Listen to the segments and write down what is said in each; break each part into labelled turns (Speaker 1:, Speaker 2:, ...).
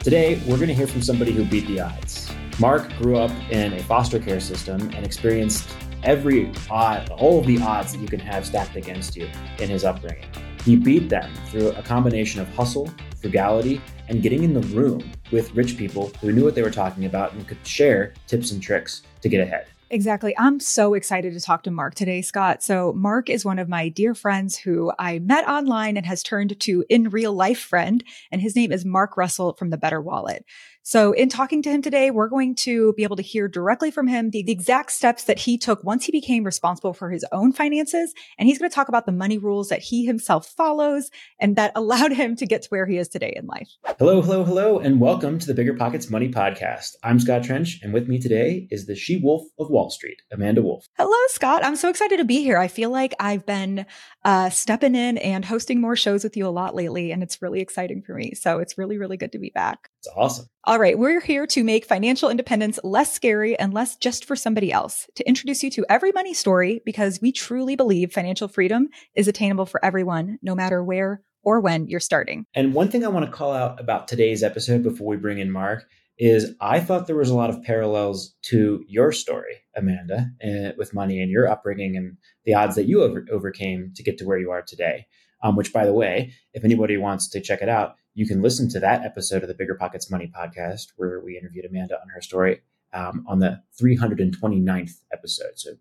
Speaker 1: Today, we're going to hear from somebody who beat the odds. Mark grew up in a foster care system and experienced all of the odds that you can have stacked against you in his upbringing. He beat them through a combination of hustle, frugality, and getting in the room with rich people who knew what they were talking about and could share tips and tricks to get ahead.
Speaker 2: Exactly. I'm so excited to talk to Mark today, Scott. So Mark is one of my dear friends who I met online and has turned to in real life friend. And his name is Mark Russell from The Better Wallet. So in talking to him today, we're going to be able to hear directly from him the exact steps that he took once he became responsible for his own finances. And he's going to talk about the money rules that he himself follows and that allowed him to get to where he is today in life.
Speaker 1: Hello, and welcome to the Bigger Pockets Money Podcast. I'm Scott Trench, and with me today is the she-wolf of Wall Street, Amanda Wolf.
Speaker 2: Hello, Scott. I'm so excited to be here. I feel like I've been stepping in and hosting more shows with you a lot lately, and it's really exciting for me. So it's really, really good to be back.
Speaker 1: It's awesome.
Speaker 2: All right. We're here to make financial independence less scary and less just for somebody else, to introduce you to every money story, because we truly believe financial freedom is attainable for everyone, no matter where or when you're starting.
Speaker 1: And one thing I want to call out about today's episode before we bring in Mark is I thought there was a lot of parallels to your story, Amanda, with money and your upbringing and the odds that you overcame to get to where you are today. Which, by the way, if anybody wants to check it out, you can listen to that episode of the Bigger Pockets Money Podcast where we interviewed Amanda on her story on the 329th episode. So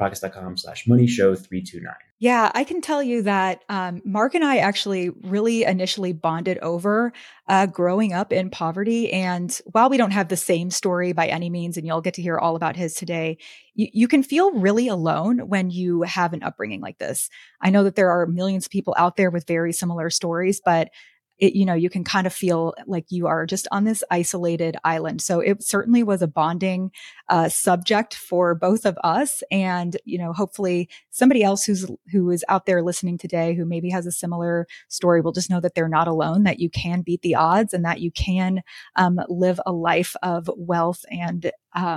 Speaker 1: biggerpockets.com/moneyshow329.
Speaker 2: Yeah, I can tell you that Mark and I actually really initially bonded over growing up in poverty. And while we don't have the same story by any means, and you'll get to hear all about his today, you can feel really alone when you have an upbringing like this. I know that there are millions of people out there with very similar stories, but you can kind of feel like you are just on this isolated island. So it certainly was a bonding subject for both of us. And, hopefully somebody else who is out there listening today who maybe has a similar story will just know that they're not alone, that you can beat the odds and that you can live a life of wealth and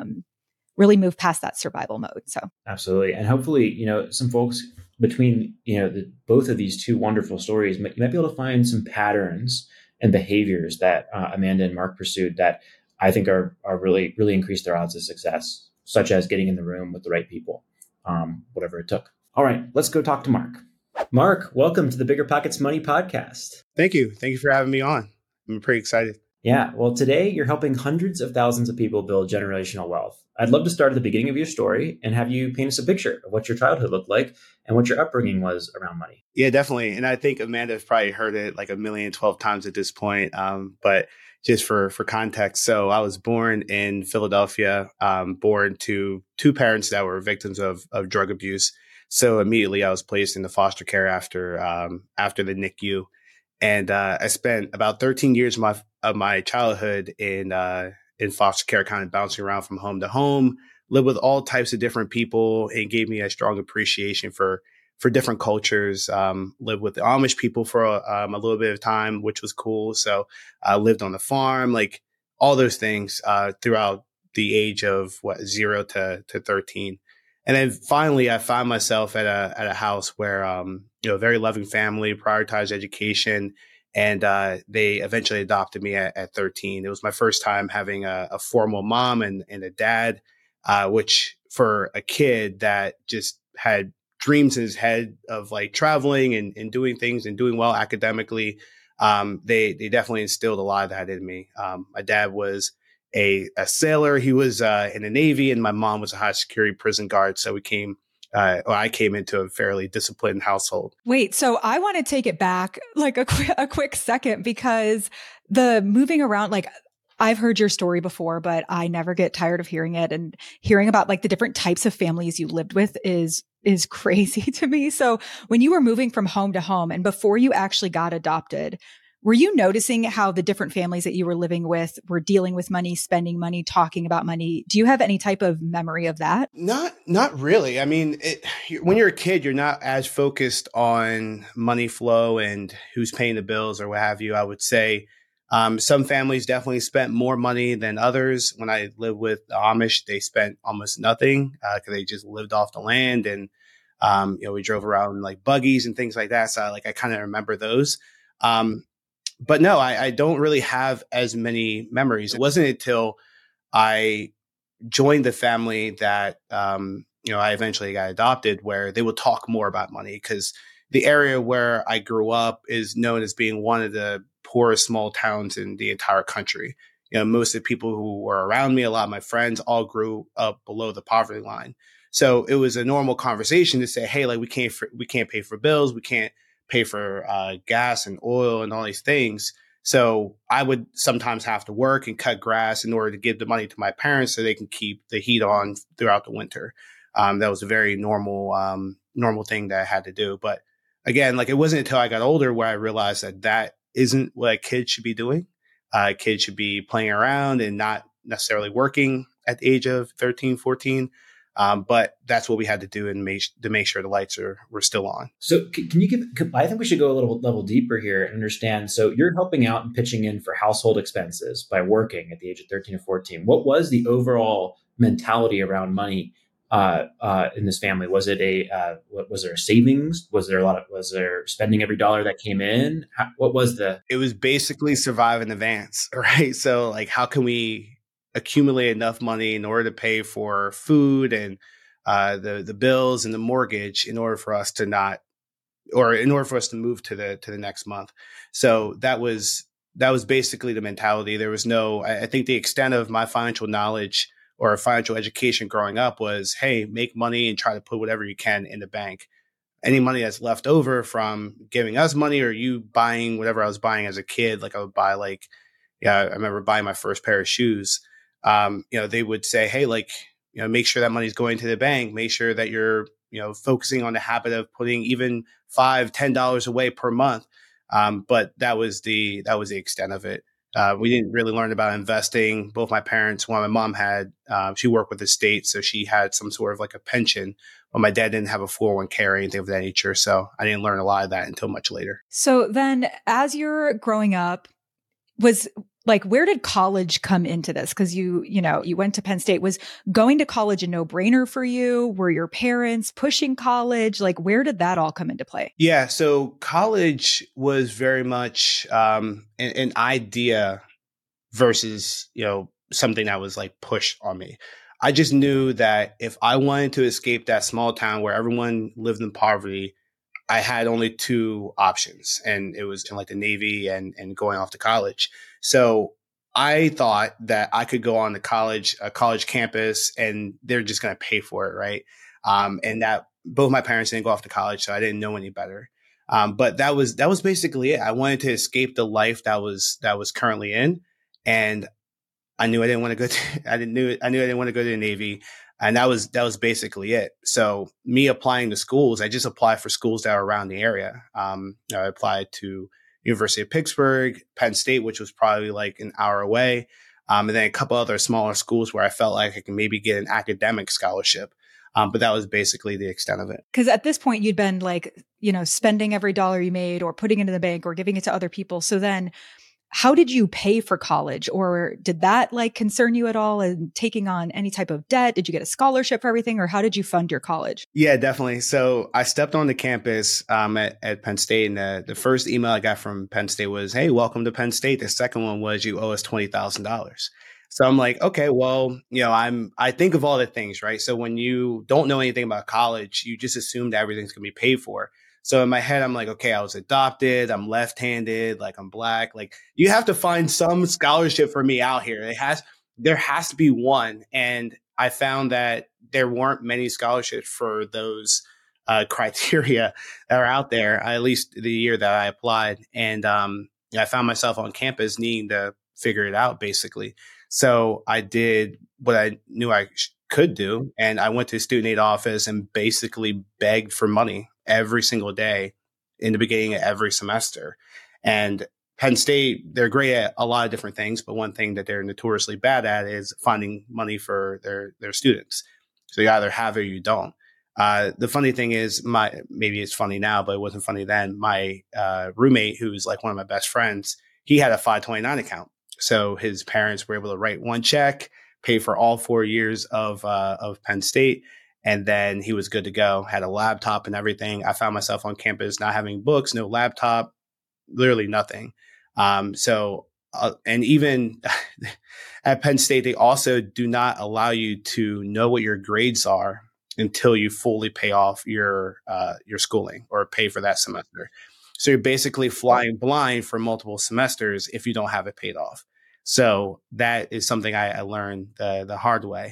Speaker 2: really move past that survival mode. So
Speaker 1: absolutely. And hopefully, some folks between, both of these two wonderful stories, you might be able to find some patterns and behaviors that Amanda and Mark pursued that I think are really, really increased their odds of success, such as getting in the room with the right people, whatever it took. All right, let's go talk to Mark. Mark, welcome to the Bigger Pockets Money Podcast.
Speaker 3: Thank you. Thank you for having me on. I'm pretty excited.
Speaker 1: Yeah, well, today you're helping hundreds of thousands of people build generational wealth. I'd love to start at the beginning of your story and have you paint us a picture of what your childhood looked like and what your upbringing was around money.
Speaker 3: Yeah, definitely. And I think Amanda's probably heard it like 1,012 times at this point. But just for context, so I was born in Philadelphia, born to two parents that were victims of drug abuse. So immediately I was placed into foster care after the NICU. And I spent about 13 years of my childhood in foster care, kind of bouncing around from home to home, lived with all types of different people. It gave me a strong appreciation for different cultures. Lived with the Amish people for a little bit of time, which was cool. So I lived on the farm, like all those things throughout the age of 0 to 13. And then finally, I found myself at a house where, a very loving family, prioritized education, and they eventually adopted me at 13. It was my first time having a formal mom and a dad, which for a kid that just had dreams in his head of like traveling and doing things and doing well academically, they definitely instilled a lot of that in me. My dad was a sailor. He was in the Navy, and my mom was a high security prison guard. So I came into a fairly disciplined household.
Speaker 2: Wait, so I want to take it back like a quick second, because the moving around, like I've heard your story before, but I never get tired of hearing it, and hearing about like the different types of families you lived with is crazy to me. So when you were moving from home to home and before you actually got adopted, were you noticing how the different families that you were living with were dealing with money, spending money, talking about money? Do you have any type of memory of that?
Speaker 3: Not really. I mean, when you're a kid, you're not as focused on money flow and who's paying the bills or what have you. I would say some families definitely spent more money than others. When I lived with the Amish, they spent almost nothing because they just lived off the land, and we drove around like buggies and things like that. So I kind of remember those. But no, I don't really have as many memories. It wasn't until I joined the family that I eventually got adopted, where they would talk more about money, because the area where I grew up is known as being one of the poorest small towns in the entire country. Most of the people who were around me, a lot of my friends, all grew up below the poverty line. So it was a normal conversation to say, "Hey, like we can't pay for bills, we can't pay for gas and oil and all these things." So I would sometimes have to work and cut grass in order to give the money to my parents so they can keep the heat on throughout the winter. That was a very normal thing that I had to do. But again, like, it wasn't until I got older where I realized that that isn't what a kid should be doing. Kids should be playing around and not necessarily working at the age of 13, 14. But that's what we had to do to make sure the lights were still on.
Speaker 1: So can you I think we should go a little level deeper here and understand. So you're helping out and pitching in for household expenses by working at the age of 13 or 14. What was the overall mentality around money in this family? Was it was there a savings? Was there spending every dollar that came in? What was
Speaker 3: It was basically survive in advance, right? So, like, how can we accumulate enough money in order to pay for food and the bills and the mortgage in order for us to not, or in order for us to move to the next month. So that was basically the mentality. There was no, I think the extent of my financial knowledge or financial education growing up was, hey, make money and try to put whatever you can in the bank. Any money that's left over from giving us money or you buying whatever I was buying as a kid, like I would buy, like, I remember buying my first pair of shoes. They would say, hey, like, make sure that money's going to the bank. Make sure that you're, focusing on the habit of putting even $5-10 away per month. But that was the extent of it. We didn't really learn about investing. Both my parents, my mom had, she worked with the state, so she had some sort of like a pension. But my dad didn't have a 401k or anything of that nature. So I didn't learn a lot of that until much later.
Speaker 2: So then as you're growing up, where did college come into this? Because you went to Penn State. Was going to college a no-brainer for you? Were your parents pushing college? Like, where did that all come into play?
Speaker 3: Yeah, so college was very much an idea versus, something that was like pushed on me. I just knew that if I wanted to escape that small town where everyone lived in poverty, I had only two options, and it was in like the Navy and going off to college. So I thought that I could go on to a college campus, and they're just going to pay for it, right? And that both my parents didn't go off to college, so I didn't know any better. But that was basically it. I wanted to escape the life that was currently in, and I knew I didn't want to go. I knew I didn't want to go to the Navy. And that was basically it. So me applying to schools, I just applied for schools that are around the area. I applied to University of Pittsburgh, Penn State, which was probably like an hour away, and then a couple other smaller schools where I felt like I could maybe get an academic scholarship. But that was basically the extent of it.
Speaker 2: Because at this point, you'd been like, spending every dollar you made or putting it in the bank or giving it to other people. So then how did you pay for college, or did that like concern you at all, and taking on any type of debt? Did you get a scholarship for everything, or how did you fund your college?
Speaker 3: Yeah, definitely. So I stepped on the campus at Penn State, and the first email I got from Penn State was, hey, welcome to Penn State. The second one was, you owe us $20,000. So I'm like, okay, well, I think of all the things, right? So when you don't know anything about college, you just assume that everything's going to be paid for. So in my head, I'm like, okay, I was adopted. I'm left-handed. Like, I'm Black. Like, you have to find some scholarship for me out here. There has to be one. And I found that there weren't many scholarships for those criteria that are out there, at least the year that I applied. And I found myself on campus needing to figure it out, basically. So I did what I knew I could do. And I went to the student aid office and basically begged for money every single day in the beginning of every semester. And Penn State, they're great at a lot of different things, but one thing that they're notoriously bad at is finding money for their students. So you either have it or you don't. The funny thing is, maybe it's funny now, but it wasn't funny then. My roommate, who's like one of my best friends, he had a 529 account. So his parents were able to write one check, pay for all 4 years of Penn State, and then he was good to go, had a laptop and everything. I found myself on campus not having books, no laptop, literally nothing. And even at Penn State, they also do not allow you to know what your grades are until you fully pay off your schooling or pay for that semester. So you're basically flying blind for multiple semesters if you don't have it paid off. So that is something I learned the hard way.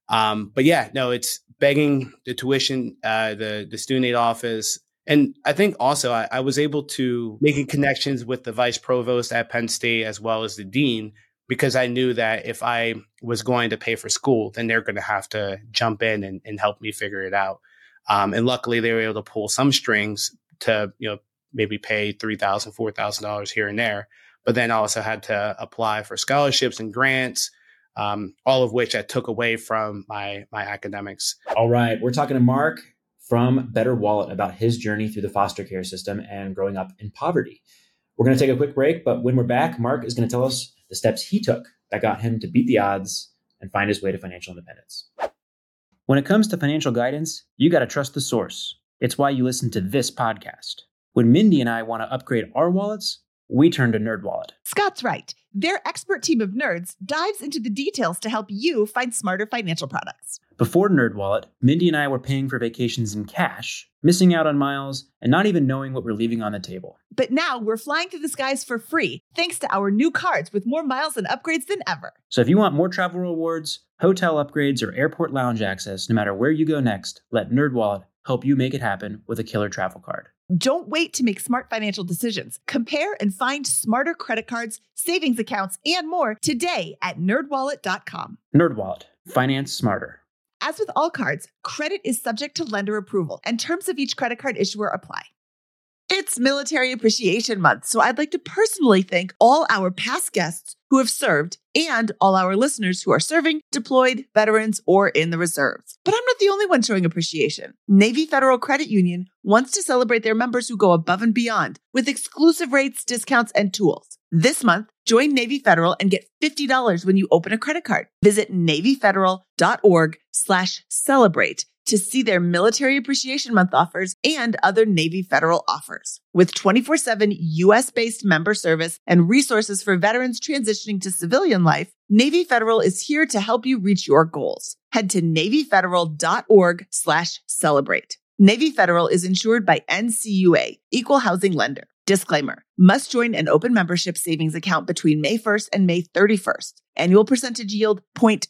Speaker 3: But yeah, no, it's begging the tuition, the student aid office. And I think also I was able to making connections with the vice provost at Penn State as well as the dean, because I knew that if I was going to pay for school, then they're going to have to jump in and help me figure it out. And luckily they were able to pull some strings to, maybe pay $3,000, $4,000 here and there, but then I also had to apply for scholarships and grants, all of which I took away from my academics.
Speaker 1: All right. We're talking to Mark from Better Wallet about his journey through the foster care system and growing up in poverty. We're going to take a quick break, but when we're back, Mark is going to tell us the steps he took that got him to beat the odds and find his way to financial independence. When it comes to financial guidance, you got to trust the source. It's why you listen to this podcast. When Mindy and I want to upgrade our wallets, we turn to NerdWallet.
Speaker 4: Scott's right. Their expert team of nerds dives into the details to help you find smarter financial products.
Speaker 1: Before NerdWallet, Mindy and I were paying for vacations in cash, missing out on miles, and not even knowing what we're leaving on the table.
Speaker 4: But now we're flying through the skies for free, thanks to our new cards with more miles and upgrades than ever.
Speaker 1: So if you want more travel rewards, hotel upgrades, or airport lounge access, no matter where you go next, let NerdWallet help you make it happen with a killer travel card.
Speaker 4: Don't wait to make smart financial decisions. Compare and find smarter credit cards, savings accounts, and more today at nerdwallet.com.
Speaker 1: NerdWallet. Finance smarter.
Speaker 4: As with all cards, credit is subject to lender approval, and terms of each credit card issuer apply. It's Military Appreciation Month, so I'd like to personally thank all our past guests who have served and all our listeners who are serving, deployed, veterans, or in the reserves. But I'm not the only one showing appreciation. Navy Federal Credit Union wants to celebrate their members who go above and beyond with exclusive rates, discounts, and tools. This month, join Navy Federal and get $50 when you open a credit card. Visit NavyFederal.org/celebrate to see their Military Appreciation Month offers and other Navy Federal offers. With 24/7 U.S.-based member service and resources for veterans transitioning to civilian life, Navy Federal is here to help you reach your goals. Head to NavyFederal.org/celebrate. Navy Federal is insured by NCUA, Equal Housing Lender. Disclaimer, must join an open membership savings account between May 1st and May 31st. Annual percentage yield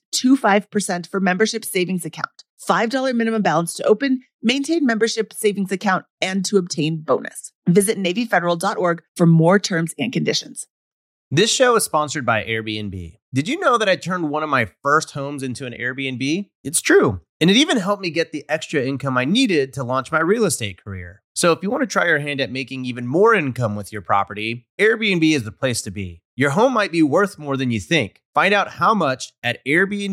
Speaker 4: 0.25% for membership savings account. $5 minimum balance to open, maintain membership savings account, and to obtain bonus. Visit NavyFederal.org for more terms and conditions.
Speaker 5: This show is sponsored by Airbnb. Did you know that I turned one of my first homes into an Airbnb? It's true. And it even helped me get the extra income I needed to launch my real estate career. So if you want to try your hand at making even more income with your property, Airbnb is the place to be. Your home might be worth more than you think. Find out how much at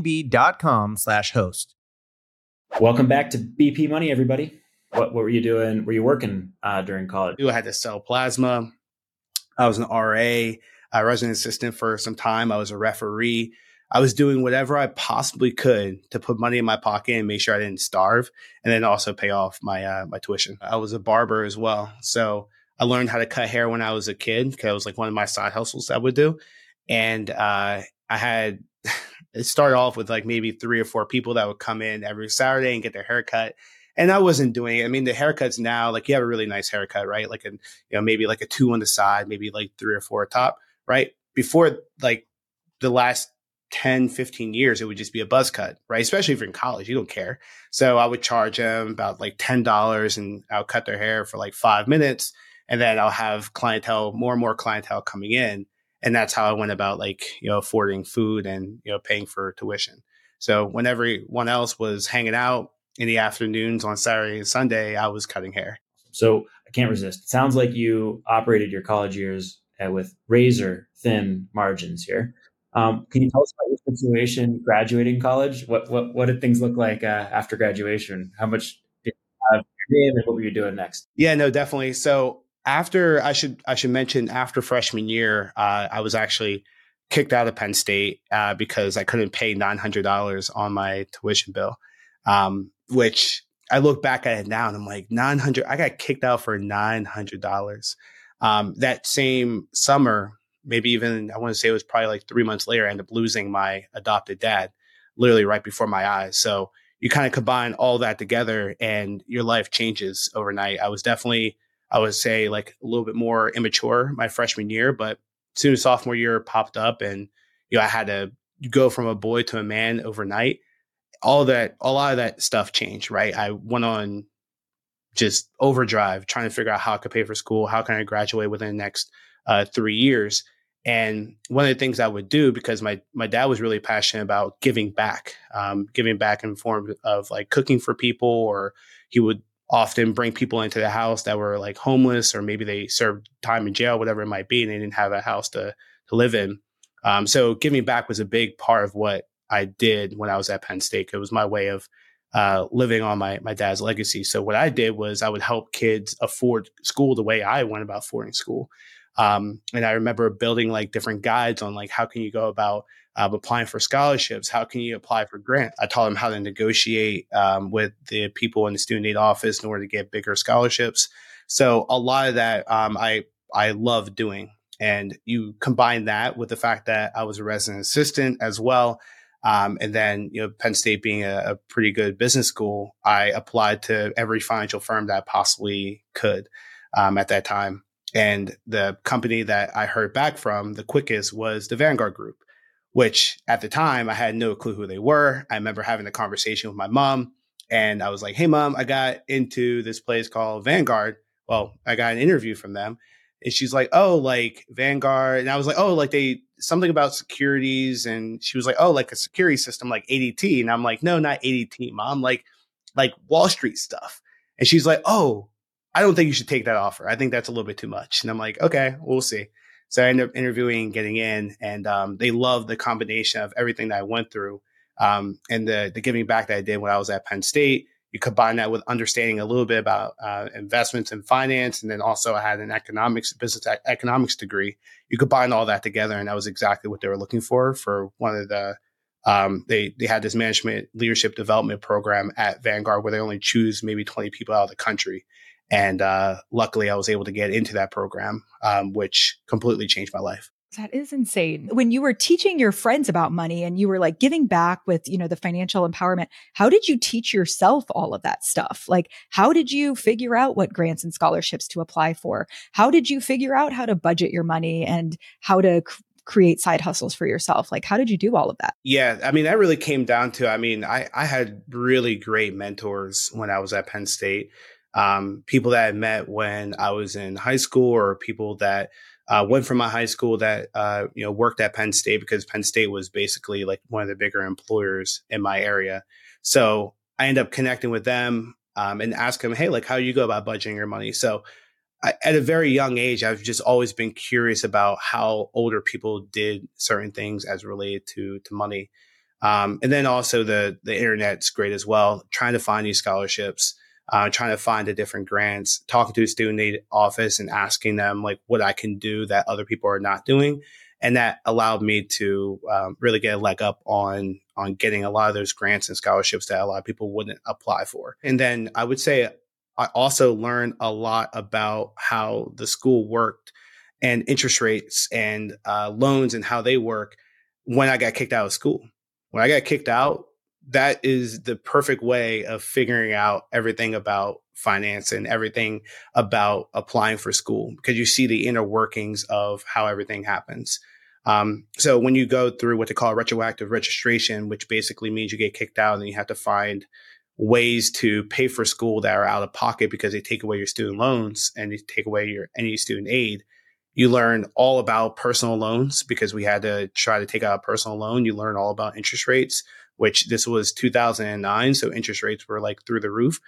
Speaker 5: airbnb.com/host.
Speaker 1: Welcome back to BP Money, everybody. What were you doing? Were you working during college?
Speaker 3: I had to sell plasma. I was an RA. I was an assistant for some time. I was a referee. I was doing whatever I possibly could to put money in my pocket and make sure I didn't starve, and then also pay off my my tuition. I was a barber as well. So I learned how to cut hair when I was a kid because it was like one of my side hustles I would do. And I had, it started off with like maybe 3 or 4 people that would come in every Saturday and get their hair cut. And I wasn't doing it. I mean, the haircuts now, like you have a really nice haircut, right? Like maybe like a 2 on the side, maybe like 3 or 4 top, right? Before like the last 10, 15 years, it would just be a buzz cut, right? Especially if you're in college, you don't care. So I would charge them about like $10 and I'll cut their hair for like 5 minutes. And then I'll have clientele, more and more clientele coming in. And that's how I went about like, affording food and, paying for tuition. So when everyone else was hanging out in the afternoons on Saturday and Sunday, I was cutting hair.
Speaker 1: So I can't resist. It sounds like you operated your college years with razor thin margins here. Can you tell us about your situation graduating college? What did things look like after graduation? How much did you have and what were you doing next?
Speaker 3: Yeah, no, definitely. So after I should mention after freshman year, I was actually kicked out of Penn State because I couldn't pay $900 on my tuition bill, which I look back at it now and I'm like, $900. I got kicked out for $900. That same summer, maybe even, I want to say it was probably like 3 months later, I ended up losing my adopted dad literally right before my eyes. So you kind of combine all that together and your life changes overnight. I was definitely, I would say, like a little bit more immature my freshman year, but as soon as sophomore year popped up and, I had to go from a boy to a man overnight, all that, a lot of that stuff changed, right? I went on just overdrive trying to figure out how I could pay for school. How can I graduate within the next 3 years? And one of the things I would do, because my dad was really passionate about giving back in form of like cooking for people, or he would often bring people into the house that were like homeless, or maybe they served time in jail, whatever it might be, and they didn't have a house to live in. So giving back was a big part of what I did when I was at Penn State. It was my way of living on my dad's legacy. So what I did was I would help kids afford school the way I went about affording school. And I remember building like different guides on like, how can you go about applying for scholarships? How can you apply for grants? I taught them how to negotiate with the people in the student aid office in order to get bigger scholarships. So a lot of that I love doing. And you combine that with the fact that I was a resident assistant as well. And then, Penn State being a pretty good business school, I applied to every financial firm that I possibly could at that time. And the company that I heard back from the quickest was the Vanguard Group, which at the time I had no clue who they were. I remember having a conversation with my mom, and I was like, "Hey, Mom, I got into this place called Vanguard. Well, I got an interview from them." And she's like, "Oh, like Vanguard." And I was like, "Oh, like something about securities." And she was like, "Oh, like a security system like ADT." And I'm like, "No, not ADT, Mom, like Wall Street stuff." And she's like, "Oh, I don't think you should take that offer. I think that's a little bit too much." And I'm like, "Okay, we'll see." So I ended up interviewing, getting in, and they loved the combination of everything that I went through, and the giving back that I did when I was at Penn State. You combine that with understanding a little bit about investments and finance, and then also I had an business economics degree. You combine all that together, and that was exactly what they were looking for one of the. They had this management leadership development program at Vanguard where they only choose maybe 20 people out of the country. And luckily, I was able to get into that program, which completely changed my life.
Speaker 2: That is insane. When you were teaching your friends about money and you were like giving back with, the financial empowerment, how did you teach yourself all of that stuff? Like, how did you figure out what grants and scholarships to apply for? How did you figure out how to budget your money and how to create side hustles for yourself? Like, how did you do all of that?
Speaker 3: Yeah, I mean, that really came down to, I had really great mentors when I was at Penn State. People that I met when I was in high school, or people that went from my high school that, worked at Penn State, because Penn State was basically like one of the bigger employers in my area. So I ended up connecting with them and asking them, "Hey, like, how do you go about budgeting your money?" So at a very young age, I've just always been curious about how older people did certain things as related to money. And then also the internet's great as well, trying to find these scholarships. Trying to find the different grants, talking to the student aid office and asking them like what I can do that other people are not doing. And that allowed me to really get a leg up on getting a lot of those grants and scholarships that a lot of people wouldn't apply for. And then I would say I also learned a lot about how the school worked and interest rates and loans and how they work when I got kicked out of school. When I got kicked out, that is the perfect way of figuring out everything about finance and everything about applying for school, because you see the inner workings of how everything happens. So when you go through what they call retroactive registration, which basically means you get kicked out and you have to find ways to pay for school that are out of pocket because they take away your student loans and they take away any student aid. You learn all about personal loans because we had to try to take out a personal loan. You learn all about interest rates, which this was 2009. So interest rates were like through the roof.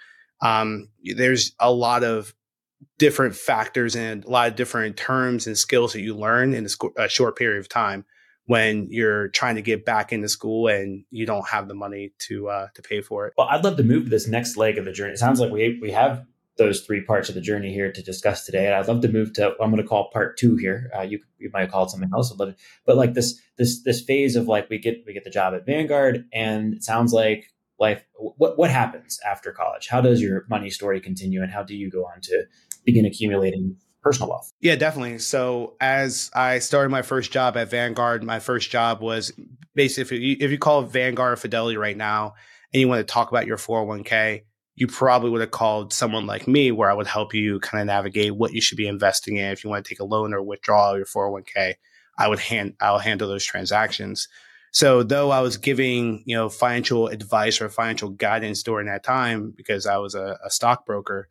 Speaker 3: There's a lot of different factors and a lot of different terms and skills that you learn in a short period of time when you're trying to get back into school and you don't have the money to pay for it.
Speaker 1: Well, I'd love to move to this next leg of the journey. It sounds like we have those three parts of the journey here to discuss today. And I'd love to move to what I'm going to call part 2 here. You might call it something else, but like this phase of like we get the job at Vanguard, and it sounds like life. What happens after college? How does your money story continue, and how do you go on to begin accumulating personal wealth?
Speaker 3: Yeah, definitely. So as I started my first job at Vanguard, my first job was basically, if you call Vanguard or Fidelity right now and you want to talk about your 401k, you probably would have called someone like me where I would help you kind of navigate what you should be investing in. If you want to take a loan or withdraw your 401k, I'll handle those transactions. So though I was giving, financial advice or financial guidance during that time because I was a stockbroker,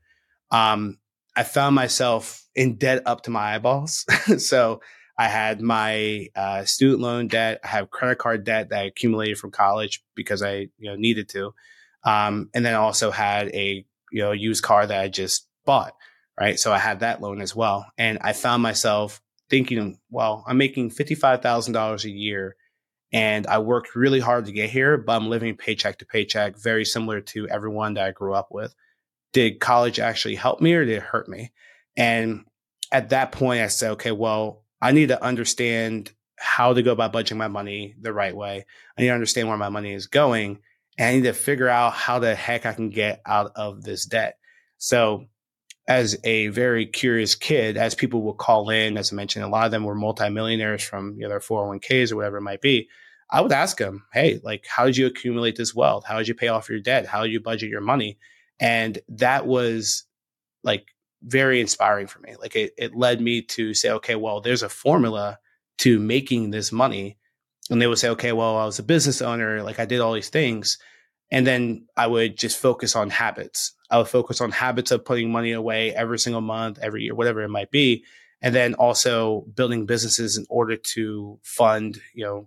Speaker 3: I found myself in debt up to my eyeballs. So I had my student loan debt. I have credit card debt that I accumulated from college because I needed to. And then I also had a used car that I just bought. Right. So I had that loan as well. And I found myself thinking, well, I'm making $55,000 a year and I worked really hard to get here, but I'm living paycheck to paycheck, very similar to everyone that I grew up with. Did college actually help me or did it hurt me? And at that point, I said, okay, well, I need to understand how to go about budgeting my money the right way. I need to understand where my money is going. And I need to figure out how the heck I can get out of this debt. So as a very curious kid, as people will call in, as I mentioned, a lot of them were multimillionaires from their 401ks or whatever it might be. I would ask them, hey, like, how did you accumulate this wealth? How did you pay off your debt? How did you budget your money? And that was like very inspiring for me. Like it led me to say, okay, well, there's a formula to making this money. And they would say, okay, well, I was a business owner. Like I did all these things. And then I would just focus on habits. I would focus on habits of putting money away every single month, every year, whatever it might be. And then also building businesses in order to fund,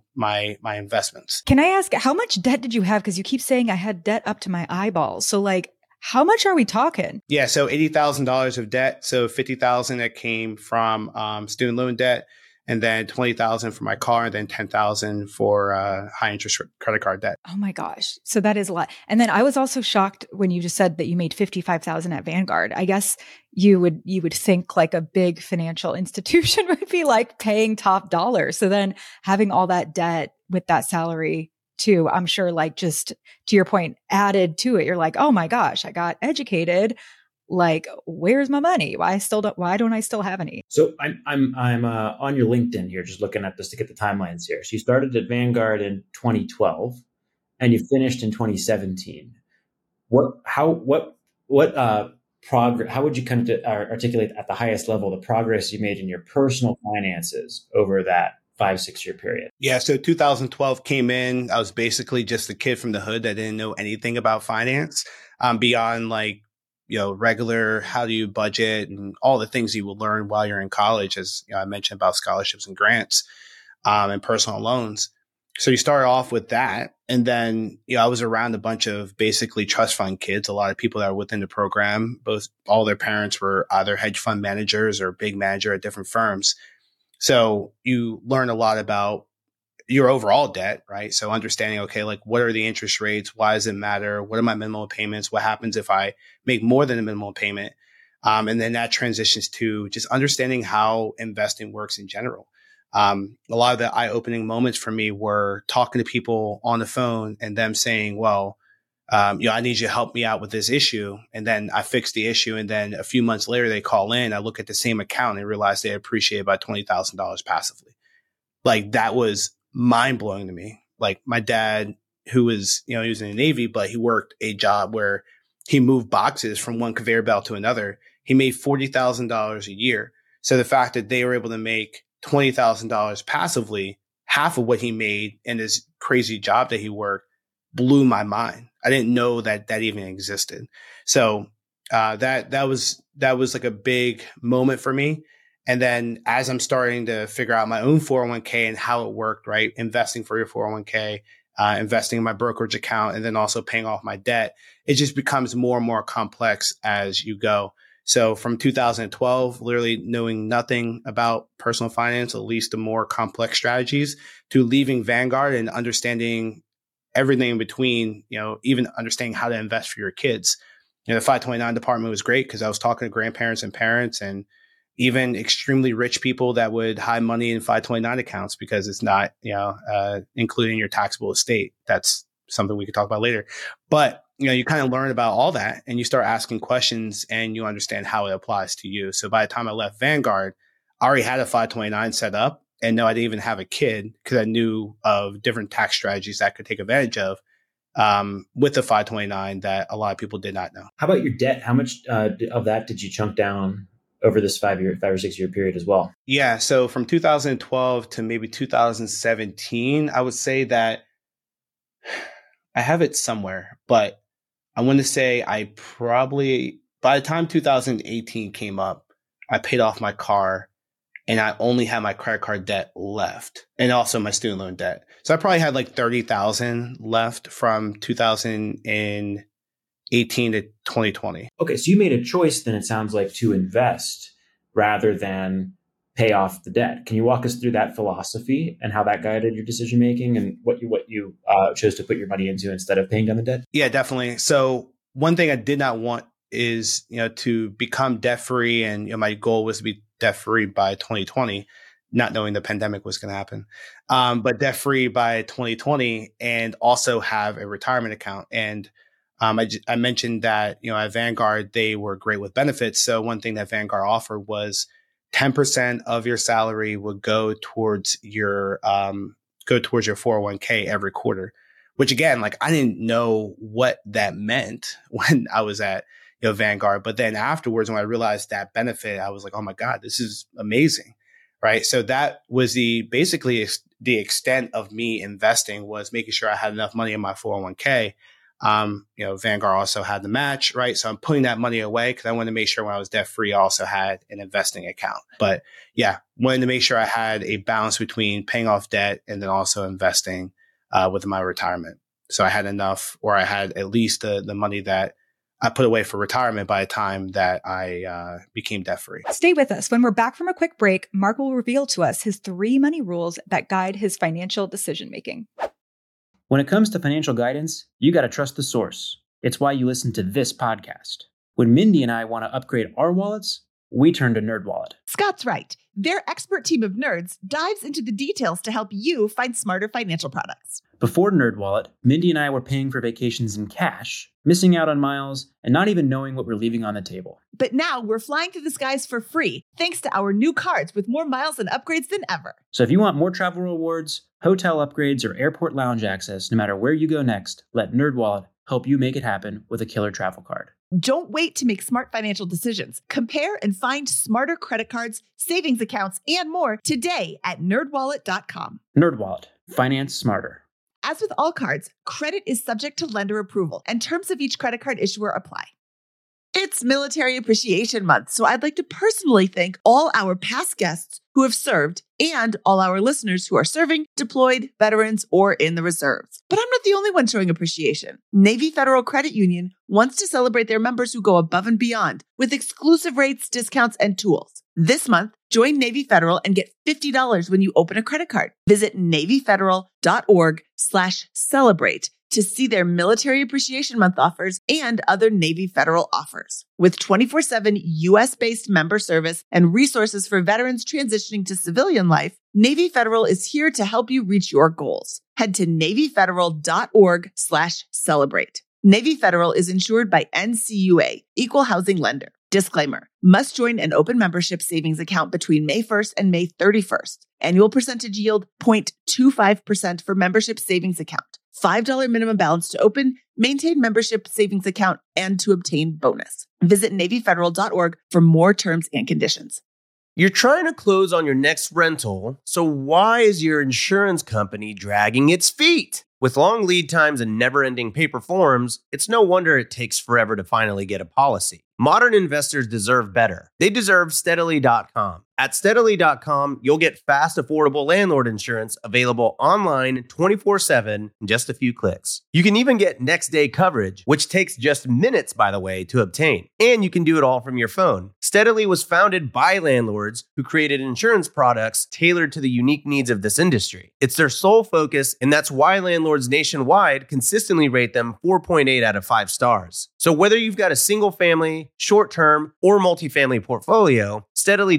Speaker 3: my investments.
Speaker 2: Can I ask, how much debt did you have? Because you keep saying I had debt up to my eyeballs. So like, how much are we talking?
Speaker 3: Yeah, so $80,000 of debt. So $50,000 that came from student loan debt, and then $20,000 for my car, and then $10,000 for high interest credit card debt.
Speaker 2: Oh my gosh. So that is a lot. And then I was also shocked when you just said that you made $55,000 at Vanguard. I guess you would think like a big financial institution would be like paying top dollar. So then having all that debt with that salary too, I'm sure like just to your point added to it. You're like, oh my gosh, I got educated. Like, where's my money? Why don't I still have any?
Speaker 1: So I'm on your LinkedIn here, just looking at this to get the timelines here. So you started at Vanguard in 2012, and you finished in 2017. What progress? How would you kind of articulate at the highest level the progress you made in your personal finances over that 5-6 year period?
Speaker 3: Yeah, so 2012 came in. I was basically just a kid from the hood that didn't know anything about finance beyond like regular how do you budget and all the things you will learn while you're in college, as I mentioned about scholarships and grants and personal loans. So you start off with that. And then, I was around a bunch of basically trust fund kids, a lot of people that were within the program, all their parents were either hedge fund managers or big manager at different firms. So you learn a lot about your overall debt, right? So understanding, okay, like what are the interest rates? Why does it matter? What are my minimum payments? What happens if I make more than a minimum payment? And then that transitions to just understanding how investing works in general. A lot of the eye-opening moments for me were talking to people on the phone and them saying, well, I need you to help me out with this issue. And then I fix the issue. And then a few months later, they call in, I look at the same account and realize they appreciate about $20,000 passively. Like that was mind blowing to me. Like my dad, who was, he was in the Navy, but he worked a job where he moved boxes from one conveyor belt to another. He made $40,000 a year. So the fact that they were able to make $20,000 passively, half of what he made in this crazy job that he worked, blew my mind. I didn't know that even existed. So that was like a big moment for me. And then as I'm starting to figure out my own 401k and how it worked, right? Investing for your 401k, investing in my brokerage account, and then also paying off my debt, it just becomes more and more complex as you go. So from 2012, literally knowing nothing about personal finance, at least the more complex strategies, to leaving Vanguard and understanding everything in between, even understanding how to invest for your kids. The 529 department was great because I was talking to grandparents and parents and even extremely rich people that would hide money in 529 accounts because it's not, including your taxable estate. That's something we could talk about later. But, you kind of learn about all that and you start asking questions and you understand how it applies to you. So by the time I left Vanguard, I already had a 529 set up. And no, I didn't even have a kid because I knew of different tax strategies that I could take advantage of with the 529 that a lot of people did not know.
Speaker 1: How about your debt? How much of that did you chunk down over this 5 or 6 year period as well?
Speaker 3: Yeah. So from 2012 to maybe 2017, I would say that I have it somewhere, but I want to say I probably, by the time 2018 came up, I paid off my car and I only had my credit card debt left and also my student loan debt. So I probably had like 30,000 left from 2018 to 2020.
Speaker 1: Okay. So you made a choice then, it sounds like, to invest rather than pay off the debt. Can you walk us through that philosophy and how that guided your decision making and what you chose to put your money into instead of paying down the debt?
Speaker 3: Yeah, definitely. So one thing I did not want is, to become debt free. And my goal was to be debt free by 2020, not knowing the pandemic was going to happen. But debt free by 2020 and also have a retirement account. And I mentioned that, at Vanguard, they were great with benefits. So one thing that Vanguard offered was 10% of your salary would go towards your 401k every quarter, which again, like I didn't know what that meant when I was at Vanguard. But then afterwards, when I realized that benefit, I was like, oh my God, this is amazing. Right. So that was basically the extent of me investing, was making sure I had enough money in my 401k. Vanguard also had the match, right? So I'm putting that money away because I wanted to make sure when I was debt free, I also had an investing account. But yeah, wanted to make sure I had a balance between paying off debt and then also investing with my retirement. So I had enough, or I had at least the money that I put away for retirement by the time that I became debt free.
Speaker 2: Stay with us. When we're back from a quick break, Mark will reveal to us his 3 money rules that guide his financial decision making.
Speaker 1: When it comes to financial guidance, you got to trust the source. It's why you listen to this podcast. When Mindy and I want to upgrade our wallets, we turn to NerdWallet.
Speaker 4: Scott's right. Their expert team of nerds dives into the details to help you find smarter financial products.
Speaker 1: Before NerdWallet, Mindy and I were paying for vacations in cash, missing out on miles, and not even knowing what we're leaving on the table.
Speaker 4: But now we're flying through the skies for free, thanks to our new cards with more miles and upgrades than ever.
Speaker 1: So if you want more travel rewards, hotel upgrades, or airport lounge access, no matter where you go next, let NerdWallet help you make it happen with a killer travel card.
Speaker 4: Don't wait to make smart financial decisions. Compare and find smarter credit cards, savings accounts, and more today at nerdwallet.com.
Speaker 1: NerdWallet. Finance smarter.
Speaker 4: As with all cards, credit is subject to lender approval, and terms of each credit card issuer apply. It's Military Appreciation Month, so I'd like to personally thank all our past guests who have served and all our listeners who are serving, deployed, veterans, or in the reserves. But I'm not the only one showing appreciation. Navy Federal Credit Union wants to celebrate their members who go above and beyond with exclusive rates, discounts, and tools. This month, join Navy Federal and get $50 when you open a credit card. Visit NavyFederal.org/celebrate to see their Military Appreciation Month offers and other Navy Federal offers. With 24/7 U.S.-based member service and resources for veterans transitioning to civilian life, Navy Federal is here to help you reach your goals. Head to NavyFederal.org/celebrate. Navy Federal is insured by NCUA, Equal Housing Lender. Disclaimer, must join an open membership savings account between May 1st and May 31st. Annual percentage yield 0.25% for membership savings account. $5 minimum balance to open, maintain membership savings account, and to obtain bonus. Visit NavyFederal.org for more terms and conditions.
Speaker 5: You're trying to close on your next rental, so why is your insurance company dragging its feet? With long lead times and never-ending paper forms, it's no wonder it takes forever to finally get a policy. Modern investors deserve better. They deserve Steadily.com. At Steadily.com, you'll get fast, affordable landlord insurance available online 24/7 in just a few clicks. You can even get next-day coverage, which takes just minutes, by the way, to obtain. And you can do it all from your phone. Steadily was founded by landlords who created insurance products tailored to the unique needs of this industry. It's their sole focus, and that's why landlords nationwide consistently rate them 4.8 out of 5 stars. So whether you've got a single-family, short-term, or multifamily portfolio, Steadily.com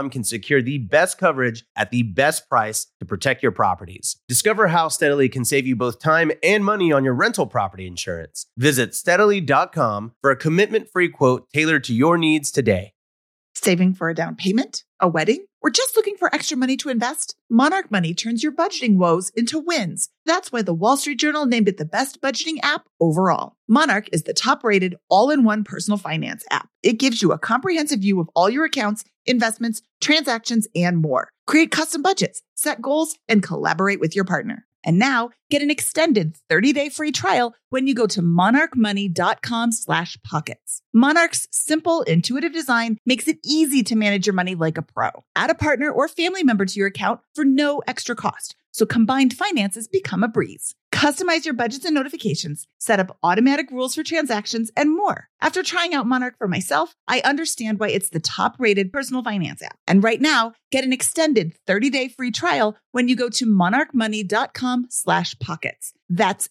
Speaker 5: SteadlyDecks.com can secure the best coverage at the best price to protect your properties. Discover how Steadily can save you both time and money on your rental property insurance. Visit Steadily.com for a commitment-free quote tailored to your needs today.
Speaker 4: Saving for a down payment, a wedding, or just looking for extra money to invest? Monarch Money turns your budgeting woes into wins. That's why the Wall Street Journal named it the best budgeting app overall. Monarch is the top-rated all-in-one personal finance app. It gives you a comprehensive view of all your accounts, investments, transactions, and more. Create custom budgets, set goals, and collaborate with your partner. And now, get an extended 30-day free trial when you go to monarchmoney.com/pockets. Monarch's simple, intuitive design makes it easy to manage your money like a pro. Add a partner or family member to your account for no extra cost, so combined finances become a breeze. Customize your budgets and notifications, set up automatic rules for transactions, and more. After trying out Monarch for myself, I understand why it's the top-rated personal finance app. And right now, get an extended 30-day free trial when you go to monarchmoney.com/pockets. That's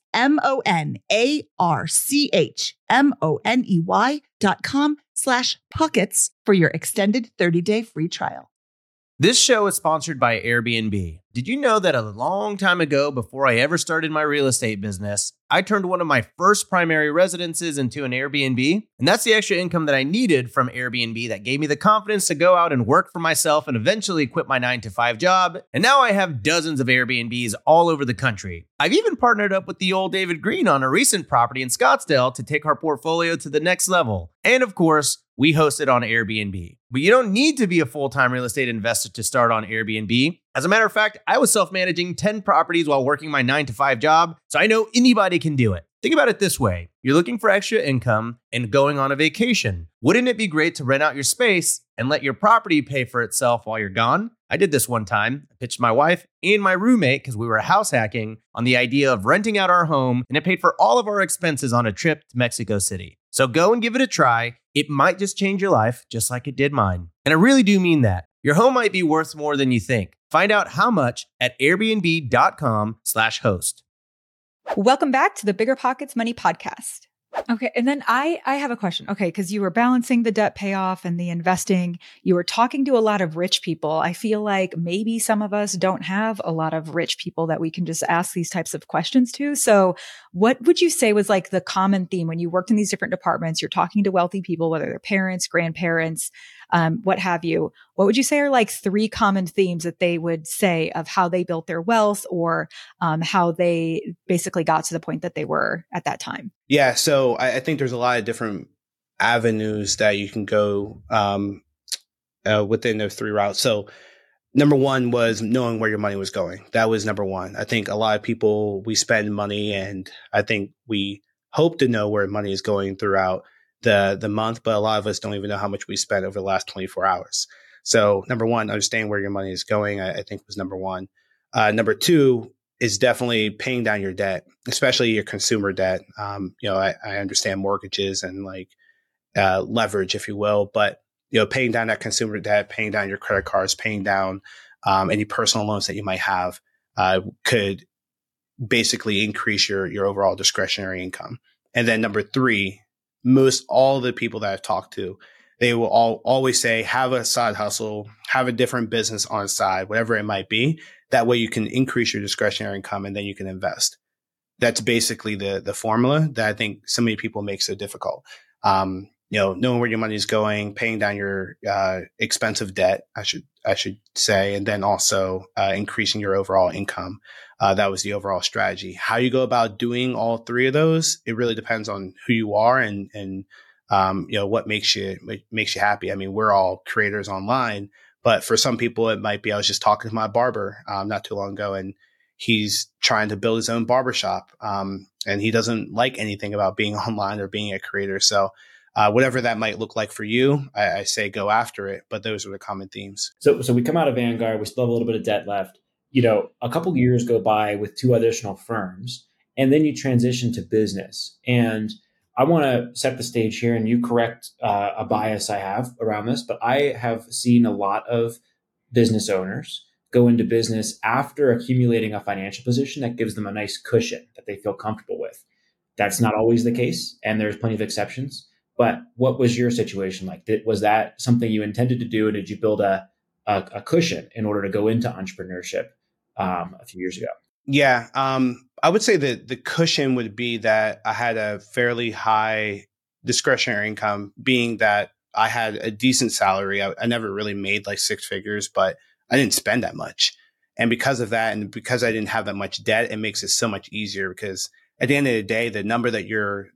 Speaker 4: monarchmoney.com/pockets for your extended 30-day free trial.
Speaker 5: This show is sponsored by Airbnb. Did you know that a long time ago, before I ever started my real estate business, I turned one of my first primary residences into an Airbnb? And that's the extra income that I needed from Airbnb that gave me the confidence to go out and work for myself and eventually quit my 9-to-5 job. And now I have dozens of Airbnbs all over the country. I've even partnered up with the old David Green on a recent property in Scottsdale to take our portfolio to the next level. And of course, we host it on Airbnb. But you don't need to be a full-time real estate investor to start on Airbnb. As a matter of fact, I was self-managing 10 properties while working my 9-to-5 job, so I know anybody can do it. Think about it this way. You're looking for extra income and going on a vacation. Wouldn't it be great to rent out your space and let your property pay for itself while you're gone? I did this one time. I pitched my wife and my roommate, because we were house hacking, on the idea of renting out our home, and it paid for all of our expenses on a trip to Mexico City. So go and give it a try. It might just change your life, just like it did mine. And I really do mean that. Your home might be worth more than you think. Find out how much at airbnb.com/host.
Speaker 2: Welcome back to the Bigger Pockets Money Podcast. Okay. And then I have a question. Okay. Because you were balancing the debt payoff and the investing. You were talking to a lot of rich people. I feel like maybe some of us don't have a lot of rich people that we can just ask these types of questions to. So what would you say was like the common theme when you worked in these different departments? You're talking to wealthy people, whether they're parents, grandparents, what have you. What would you say are like 3 common themes that they would say of how they built their wealth, or how they basically got to the point that they were at that time?
Speaker 3: Yeah, so I think there's a lot of different avenues that you can go within those 3 routes. So number one was knowing where your money was going. That was number one. I think a lot of people, we spend money, and I think we hope to know where money is going throughout the month, but a lot of us don't even know how much we spent over the last 24 hours. So number one, understanding where your money is going, I think was number one. Number two is definitely paying down your debt, especially your consumer debt. I understand mortgages and leverage, if you will, but paying down that consumer debt, paying down your credit cards, paying down any personal loans that you might have could basically increase your overall discretionary income. And then number 3, most all the people that I've talked to, they will always say, have a side hustle, have a different business on the side, whatever it might be. That way you can increase your discretionary income and then you can invest. That's basically the formula that I think so many people make so difficult. Knowing where your money is going, paying down your expensive debt, I should say, and then also increasing your overall income. That was the overall strategy. How you go about doing all 3 of those, it really depends on who you are and what makes you happy. I mean, we're all creators online, but for some people it might be, I was just talking to my barber not too long ago, and he's trying to build his own barbershop, and he doesn't like anything about being online or being a creator. So whatever that might look like for you, I say go after it. But those are the common themes.
Speaker 1: So we come out of Vanguard, we still have a little bit of debt left. A couple of years go by with 2 additional firms, and then you transition to business. And I want to set the stage here, and you correct a bias I have around this, but I have seen a lot of business owners go into business after accumulating a financial position that gives them a nice cushion that they feel comfortable with. That's not always the case, and there's plenty of exceptions. But what was your situation like? Was that something you intended to do? Did you build a a cushion in order to go into entrepreneurship a few years ago?
Speaker 3: Yeah. I would say that the cushion would be that I had a fairly high discretionary income, being that I had a decent salary. I never really made like six figures, but I didn't spend that much. And because of that, and because I didn't have that much debt, it makes it so much easier, because at the end of the day, the number that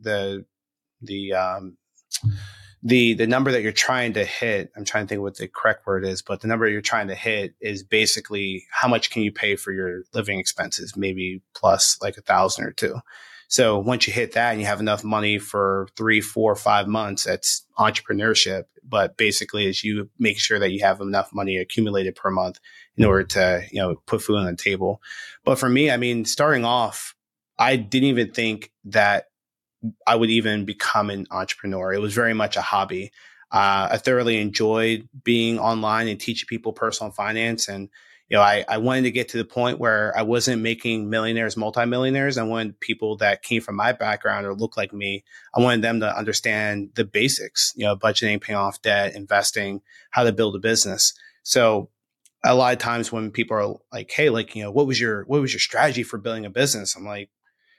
Speaker 3: the number that you're trying to hit, I'm trying to think what the correct word is, but the number you're trying to hit is basically how much can you pay for your living expenses, maybe plus like $1,000 or $2,000. So once you hit that and you have enough money for 3, 4, 5 months, that's entrepreneurship. But basically, is you make sure that you have enough money accumulated per month in order to, put food on the table. But for me, I mean, starting off, I didn't even think that I would even become an entrepreneur. It was very much a hobby. I thoroughly enjoyed being online and teaching people personal finance. And, I wanted to get to the point where I wasn't making millionaires, multimillionaires. I wanted people that came from my background or looked like me. I wanted them to understand the basics, budgeting, paying off debt, investing, how to build a business. So a lot of times when people are like, hey, what was your strategy for building a business? I'm like,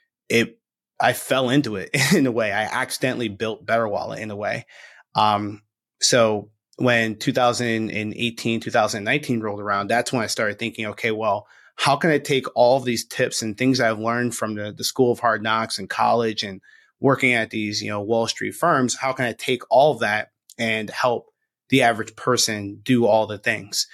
Speaker 3: I fell into it in a way. I accidentally built BetterWallet in a way. So when 2018, 2019 rolled around, that's when I started thinking, okay, well, how can I take all of these tips and things I've learned from the School of Hard Knocks and college and working at these, Wall Street firms? How can I take all of that and help the average person do all the things?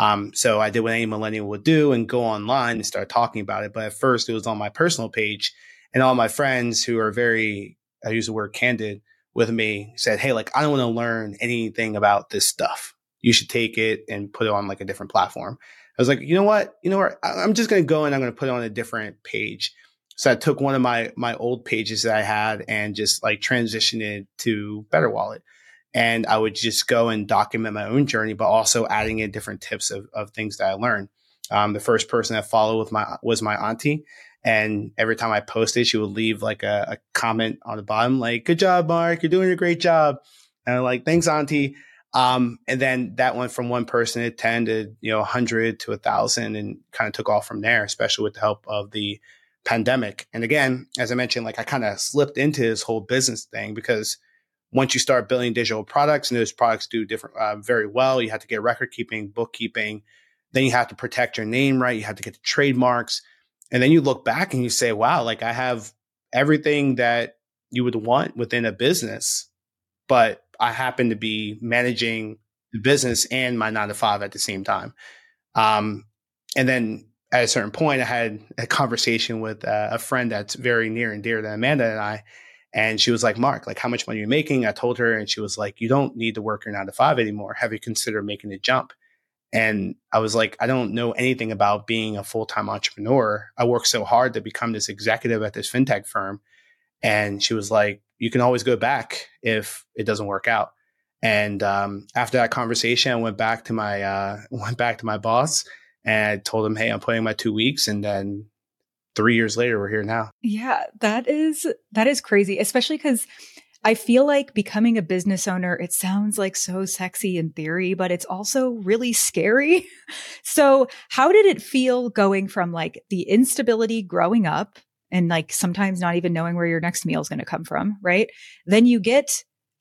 Speaker 3: So I did what any millennial would do and go online and start talking about it. But at first it was on my personal page, and all my friends who are very, I use the word candid with me, said, hey, I don't want to learn anything about this stuff. You should take it and put it on a different platform. I was like, you know what? I'm just going to go and I'm going to put it on a different page. So I took one of my old pages that I had and just transitioned it to BetterWallet. And I would just go and document my own journey, but also adding in different tips of things that I learned. The first person I followed was my auntie. And every time I posted, she would leave a comment on the bottom, good job, Mark, you're doing a great job. And I'm like, thanks, auntie. And then that went from one person to 10 to, 100 to 1,000, and kind of took off from there, especially with the help of the pandemic. And again, as I mentioned, I kind of slipped into this whole business thing, because once you start building digital products and those products do different, very well, you have to get record keeping, bookkeeping, then you have to protect your name, right? You have to get the trademarks. And then you look back and you say, wow, I have everything that you would want within a business, but I happen to be managing the business and my 9-to-5 at the same time. And then at a certain point, I had a conversation with a friend that's very near and dear to Amanda and I. And she was like, Mark, how much money are you making? I told her, and she was like, you don't need to work your 9-to-5 anymore. Have you considered making the jump? And I was like, I don't know anything about being a full-time entrepreneur. I worked so hard to become this executive at this fintech firm. And she was like, you can always go back if it doesn't work out. And after that conversation, I went back to my boss and I told him, hey, I'm putting my 2 weeks. And then 3 years later, we're here now.
Speaker 2: Yeah, that is crazy, especially because I feel like becoming a business owner, it sounds so sexy in theory, but it's also really scary. So how did it feel going from the instability growing up and sometimes not even knowing where your next meal is going to come from, right? Then you get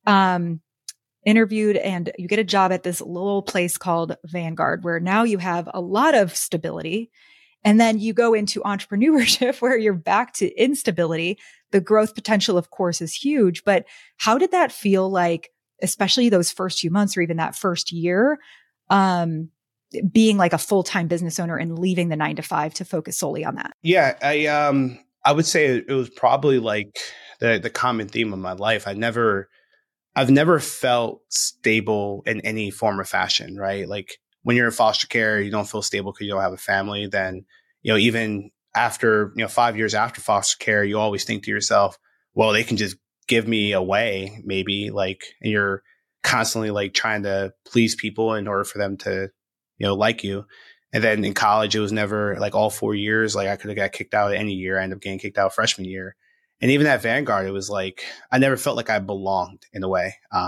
Speaker 2: interviewed and you get a job at this little place called Vanguard, where now you have a lot of stability. And then you go into entrepreneurship where you're back to instability. The growth potential, of course, is huge. But how did that feel especially those first few months or even that first year, being a full-time business owner and leaving the 9-to-5 to focus solely on that?
Speaker 3: Yeah, I would say it was probably the common theme of my life. I've never felt stable in any form or fashion, right? When you're in foster care, you don't feel stable because you don't have a family. Then, even after, 5 years after foster care, you always think to yourself, well, they can just give me away, maybe, and you're constantly trying to please people in order for them to, like you. And then in college, it was never all 4 years. I could have got kicked out any year. I ended up getting kicked out freshman year. And even at Vanguard, it was I never felt like I belonged in a way.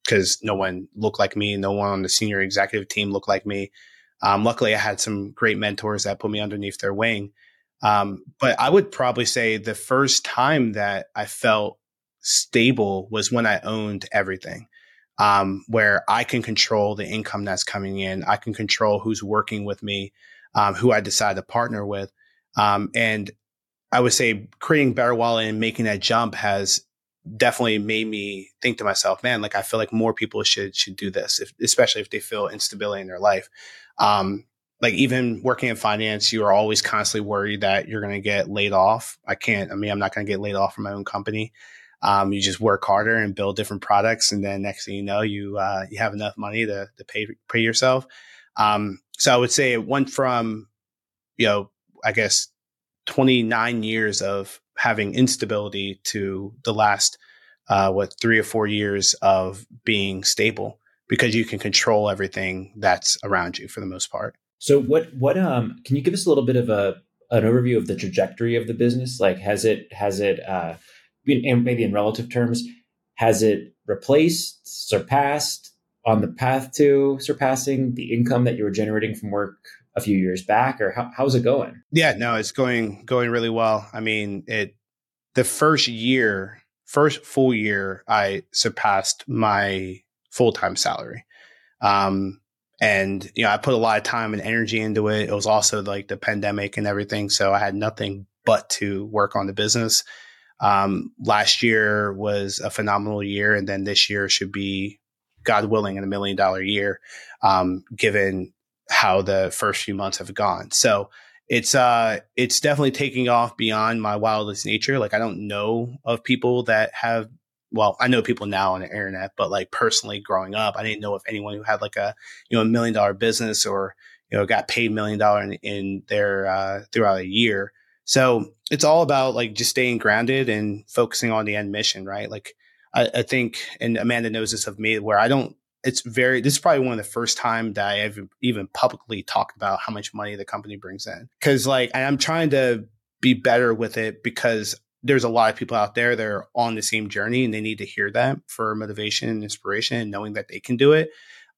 Speaker 3: because no one looked like me. No one on the senior executive team looked like me. Luckily, I had some great mentors that put me underneath their wing. But I would probably say the first time that I felt stable was when I owned everything, where I can control the income that's coming in. I can control who's working with me, who I decide to partner with. And I would say creating BetterWallet and making that jump has definitely made me think to myself, man, like I feel like more people should do this, especially if they feel instability in their life. Like even working in finance, you are always constantly worried that you're going to get laid off. I'm not going to get laid off from my own company. You just work harder and build different products. And then next thing you know, you have enough money to pay yourself. So I would say it went from, I guess 29 years of having instability to the last, 3 or 4 years of being stable, because you can control everything that's around you for the most part.
Speaker 1: So what can you give us a little bit of an overview of the trajectory of the business? Like, has it and maybe in relative terms, has it replaced, surpassed, on the path to surpassing the income that you were generating from work a few years back, or how's it going?
Speaker 3: Yeah, no, it's going really well. I mean, the first full year, I surpassed my full-time salary. And, I put a lot of time and energy into it. It was also like the pandemic and everything. So I had nothing but to work on the business. Last year was a phenomenal year. And then this year should be, God willing, a $1 million year, given how the first few months have gone. So it's definitely taking off beyond my wildest nature. Like, I don't know of people that have, well, I know people now on the internet, but like personally growing up, I didn't know of anyone who had like a $1 million business or, got paid $1 million in their, throughout a year. So it's all about like just staying grounded and focusing on the end mission, right? Like I think, and Amanda knows this of me, where this is probably one of the first time that I ever even publicly talked about how much money the company brings in. Cause like, I'm trying to be better with it, because there's a lot of people out there that are on the same journey and they need to hear that for motivation and inspiration and knowing that they can do it.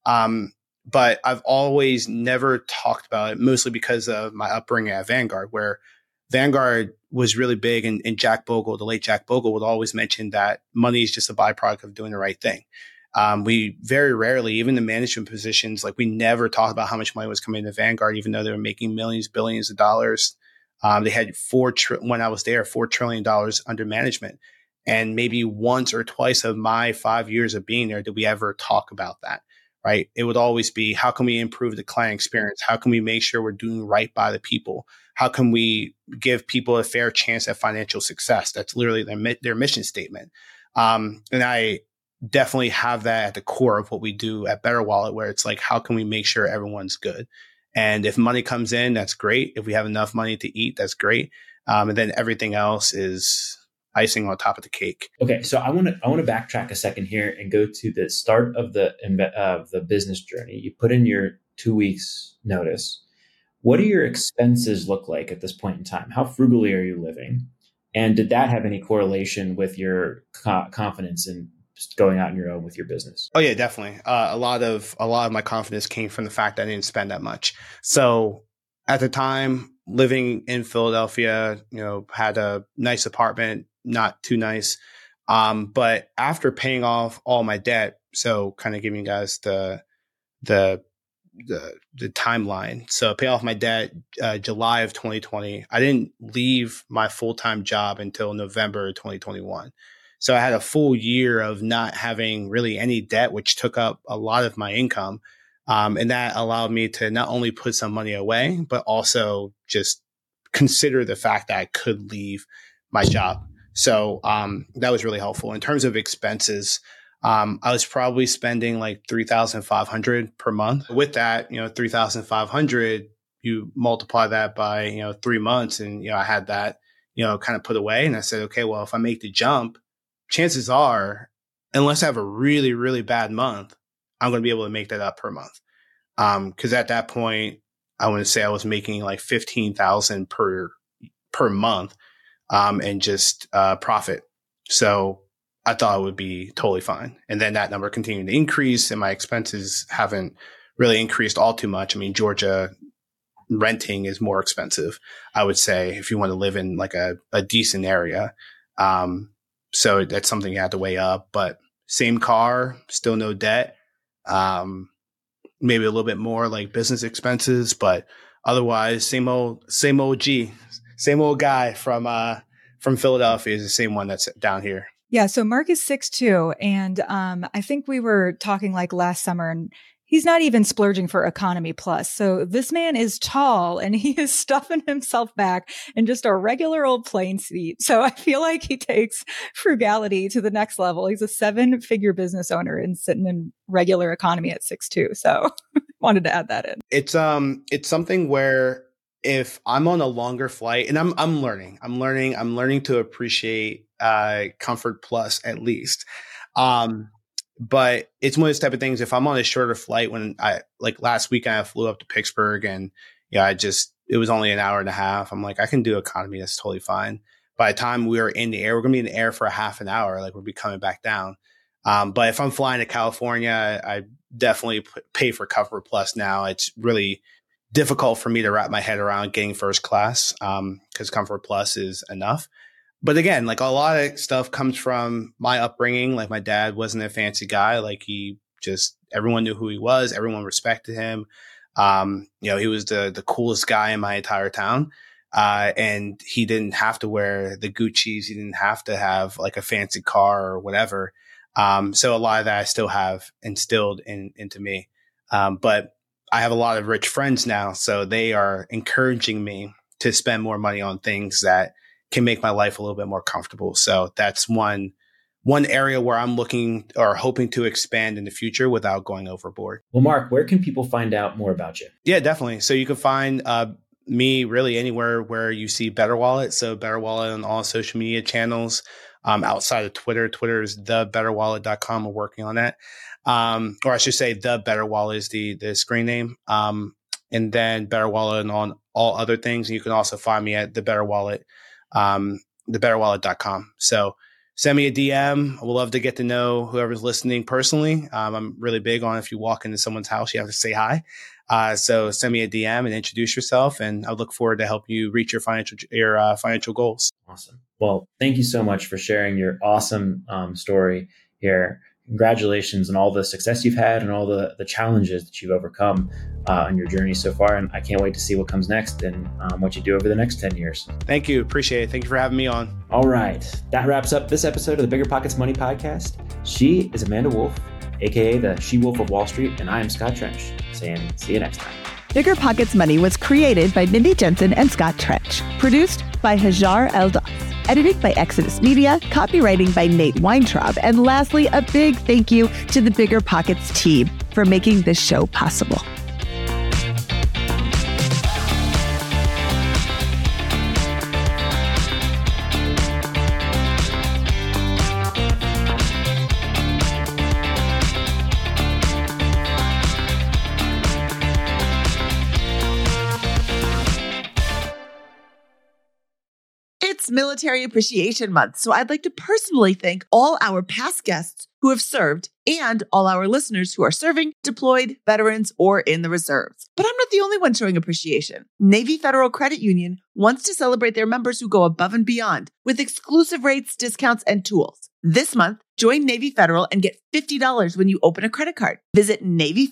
Speaker 3: But I've always never talked about it, mostly because of my upbringing at Vanguard, where Vanguard was really big, and Jack Bogle, the late Jack Bogle, would always mention that money is just a byproduct of doing the right thing. We very rarely, even the management positions, like we never talked about how much money was coming into Vanguard, even though they were making millions, billions of dollars. They had when I was there, $4 trillion under management. And maybe once or twice of my 5 years of being there, did we ever talk about that, right? It would always be, how can we improve the client experience? How can we make sure we're doing right by the people? How can we give people a fair chance at financial success? That's literally their mission statement. And I definitely have that at the core of what we do at BetterWallet, where it's like, how can we make sure everyone's good? And if money comes in, that's great. If we have enough money to eat, that's great. And then everything else is icing on top of the cake.
Speaker 1: Okay, so I want to backtrack a second here and go to the start of the business journey. You put in your 2 weeks notice. What do your expenses look like at this point in time? How frugally are you living? And did that have any correlation with your confidence in going out on your own with your business?
Speaker 3: Oh yeah, definitely. A lot of my confidence came from the fact that I didn't spend that much. So at the time, living in Philadelphia, had a nice apartment, not too nice. But after paying off all my debt, so kind of giving you guys the timeline. So pay off my debt, July of 2020. I didn't leave my full-time job until November 2021. So I had a full year of not having really any debt, which took up a lot of my income. And that allowed me to not only put some money away, but also just consider the fact that I could leave my job. So that was really helpful. In terms of expenses, I was probably spending like $3,500 per month. With that, $3,500, you multiply that by, 3 months. And, I had that, kind of put away. And I said, okay, well, if I make the jump, chances are, unless I have a really, really bad month, I'm going to be able to make that up per month. Because at that point, I want to say I was making like $15,000 per month, and just profit. So I thought it would be totally fine. And then that number continued to increase, and my expenses haven't really increased all too much. I mean, Georgia renting is more expensive, I would say, if you want to live in like a decent area. So that's something you have to weigh up. But same car, still no debt. Maybe a little bit more like business expenses, but otherwise, same old guy from Philadelphia is the same one that's down here.
Speaker 2: Yeah. So Mark is 6'2", and I think we were talking like last summer, and he's not even splurging for economy plus. So this man is tall, and he is stuffing himself back in just a regular old plane seat. So I feel like he takes frugality to the next level. He's a 7-figure business owner and sitting in regular economy at 6'2". So wanted to add that in.
Speaker 3: It's something where if I'm on a longer flight, and I'm learning to appreciate Comfort Plus at least. But it's one of those type of things. If I'm on a shorter flight, when like last week I flew up to Pittsburgh, and it was only an hour and a half. I'm like, I can do economy. That's totally fine. By the time we are in the air, we're going to be in the air for a half an hour. Like we'll be coming back down. But if I'm flying to California, I definitely pay for Comfort Plus now. It's really difficult for me to wrap my head around getting first class, because Comfort Plus is enough. But again, like a lot of stuff comes from my upbringing. Like my dad wasn't a fancy guy. Like everyone knew who he was. Everyone respected him. He was the coolest guy in my entire town. And he didn't have to wear the Gucci's. He didn't have to have like a fancy car or whatever. So a lot of that I still have instilled into me. But I have a lot of rich friends now, so they are encouraging me to spend more money on things that can make my life a little bit more comfortable. So that's one area where I'm looking or hoping to expand in the future without going overboard.
Speaker 1: Well, Mark, where can people find out more about you?
Speaker 3: Yeah, definitely. So you can find me really anywhere where you see Better Wallet. So Better Wallet on all social media channels. Outside of Twitter, Twitter is thebetterwallet.com. We're working on that. Or I should say The Better Wallet is the screen name. And then Better Wallet on all other things. And you can also find me at The Better Wallet. Thebetterwallet.com. So send me a DM. I would love to get to know whoever's listening personally. I'm really big on if you walk into someone's house, you have to say hi. So send me a DM and introduce yourself, and I look forward to help you reach your financial goals.
Speaker 1: Awesome. Well, thank you so much for sharing your awesome story here. Congratulations on all the success you've had and all the challenges that you've overcome on your journey so far. And I can't wait to see what comes next and what you do over the next 10 years.
Speaker 3: Thank you. Appreciate it. Thank you for having me on.
Speaker 1: All right. That wraps up this episode of the Bigger Pockets Money Podcast. She is Amanda Wolf, aka the She-Wolf of Wall Street. And I am Scott Trench, saying see you next time.
Speaker 4: Bigger Pockets Money was created by Mindy Jensen and Scott Trench. Produced by Hajar Eldas. Edited by Exodus Media, copywriting by Nate Weintraub, and lastly, a big thank you to the Bigger Pockets team for making this show possible. It's Military Appreciation Month, so I'd like to personally thank all our past guests who have served and all our listeners who are serving, deployed, veterans, or in the reserves. But I'm not the only one showing appreciation. Navy Federal Credit Union wants to celebrate their members who go above and beyond with exclusive rates, discounts, and tools. This month, join Navy Federal and get $50 when you open a credit card. Visit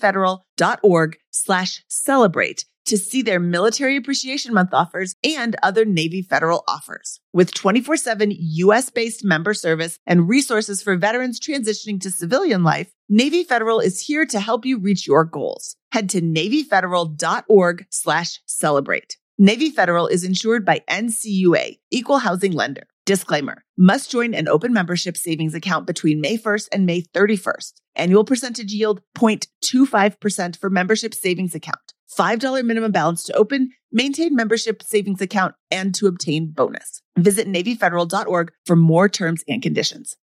Speaker 4: NavyFederal.org/celebrate to see their Military Appreciation Month offers and other Navy Federal offers. With 24/7 U.S.-based member service and resources for veterans transitioning to civilian life, Navy Federal is here to help you reach your goals. Head to NavyFederal.org/celebrate. Navy Federal is insured by NCUA, Equal Housing Lender. Disclaimer, must join an open membership savings account between May 1st and May 31st. Annual percentage yield 0.25% for membership savings account. $5 minimum balance to open, maintain membership savings account, and to obtain bonus. Visit NavyFederal.org for more terms and conditions.